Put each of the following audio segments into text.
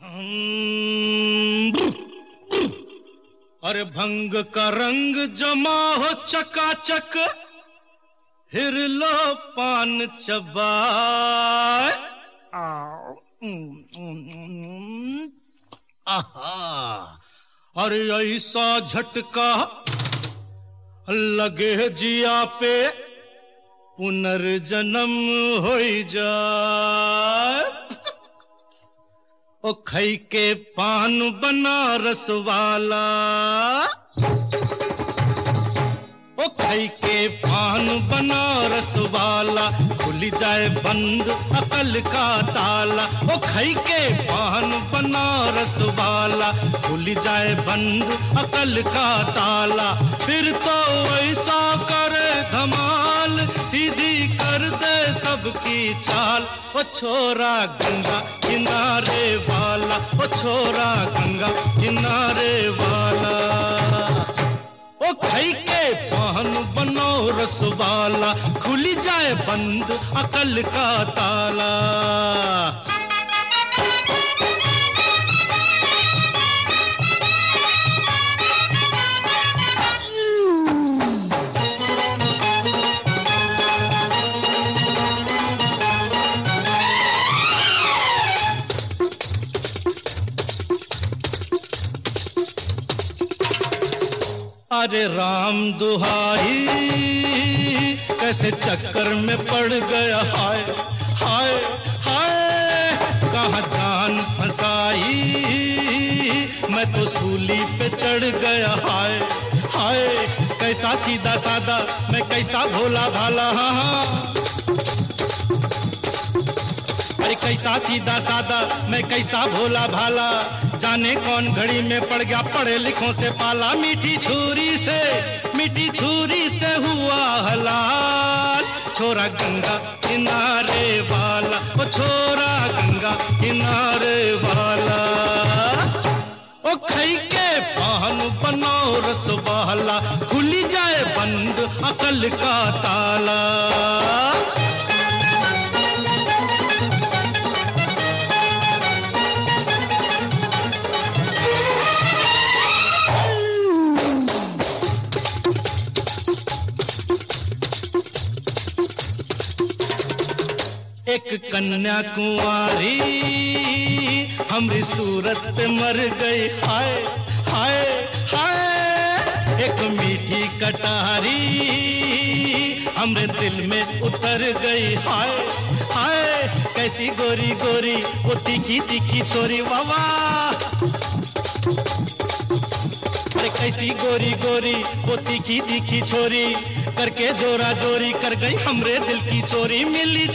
अरे भंग का रंग जमा हो चकाचक, फिर लो पान चबाए। आहा, अरे ऐसा झटका लगे जिया पे, पुनर्जन्म हो जाए। ओ खई के पान बनारस वाला, ओ खई के पान बनारस वाला, खुल जाए बंद अकल का ताला। ओ खई के पान बनारस वाला, खुल जाए बंद अकल का ताला। फिर तो ऐसा करे धमाल, सीधी कर दे सबकी चाल। ओ छोरा गंगा किनारे वाला, ओ छोरा गंगा किनारे वाला। ओ खई के पान बनारस वाला, खुल जाए बंद अकल का ताला। अरे राम दुहाई, कैसे चक्कर में पड़ गया, हाय हाय हाय। कहाँ जान फंसाई, मैं तो सूली पे चढ़ गया, हाय हाय। कैसा सीधा सादा, मैं कैसा भोला भाला, हाँ। अरे कैसा सीधा सादा, मैं कैसा भोला भाला। जाने कौन घड़ी में पड़ गया पढ़े लिखों से पाला। मीठी छुरी से हुआ हलाल। छोरा गंगा किनारे वाला, ओ छोरा गंगा किनारे वाला। ओ खई के पान बनारस वाला, खुली जाए बंद अकल का ताला। एक कन्या कुंवारी हमरी सूरत पे मर गई, हाय हाय हाय। एक मीठी कटारी हमरे दिल में उतर गई, हाय हाय। कैसी गोरी गोरी वो तीखी तीखी छोरी, वावा। अरे कैसी गोरी गोरी वो तीखी तीखी छोरी, करके जोरा जोरी कर गई हमरे दिल की चोरी। मिली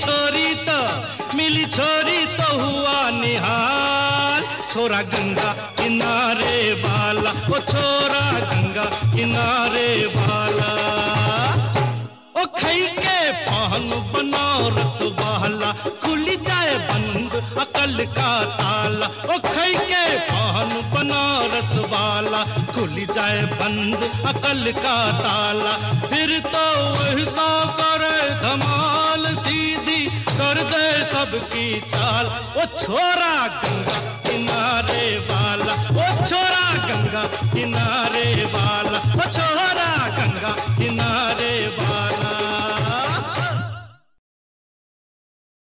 छोरी तो हुआ निहाल। छोरा गंगा किनारे वाला, ओ छोरा गंगा किनारे वाला। ओ खई के पान बनारस वाला, खुल जाए बंद अकल का ताला। ओ खई के पान बनारस वाला, खुल जाए बंद अकल का ताला। फिर तो ऐसा करे धमाल, सीधी कर दे सबकी चाल। ओ छोरा गंगा किनारे वाला, ओ छोरा गंगा किनारे